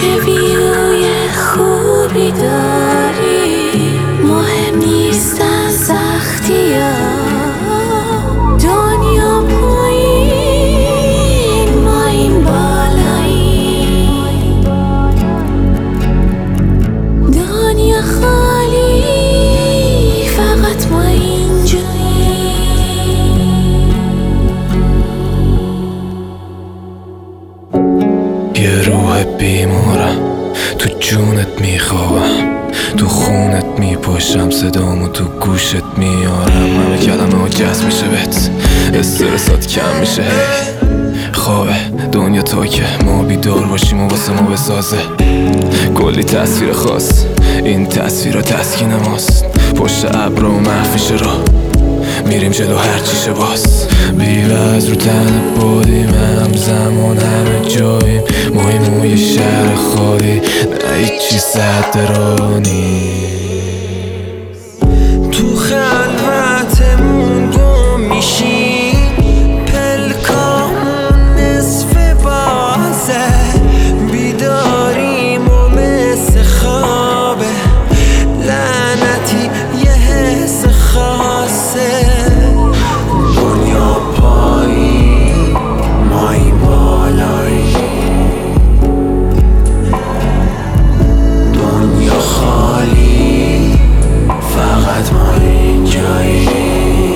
چه ویوی خوبی داری، مهم نیستن سختی ها. دنیا پایین، ما این بالاییم. دنیا خالی، فقط ما اینجاییم. یه روح بیمارم، تو جونت میخوابم، تو خونت میپاشم، صدامو تو گوشت میارم. همه کلمه ها جذب میشه بهت، استرسات کم میشه. خوابه دنیا تا که ما بیدار باشیم و واسه ما بسازه کلی تصویر خاص. این تصویر تسکین ماست، پشت ابرا و محفیشه را میریم جلو هرچی شه باز. بیوز رو تن بادیم، همزمان همه جاییم. ما یه شهر خالی، نه هیچی صد راه نیست. تو خلوتمون گم میشیم، پلکامون نصف بازه. بیداریم و مثل خوابه، لعنتی یه حس خاصه. دنیا پایین، ما این بالاییم. دنیا خالی، فقط ما اینجاییم.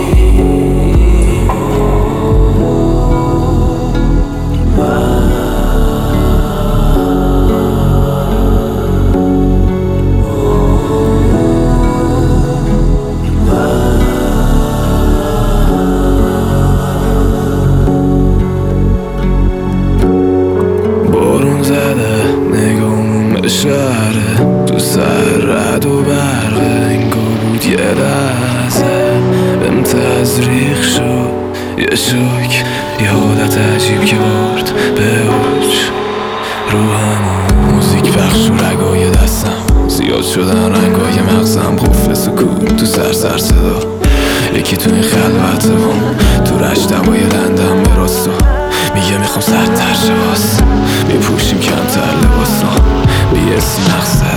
بارون زده نگامون به شهره، تو سر رد و برقه. انگار بود یه لحظه بهم تزریق شد یه شوک، یه حالت عجیب که برد به اوج رو همون. موزیک پخش و رگای دستم زیاد شدن، رنگای مغزم قفل سکوت تو سر صدا. یکی تو این خلوت تو رشت دوای لندم به راستو میگه میخوام سرتر شه باز. میپوشیم کمتر لباسا، بی‌اسم مقصد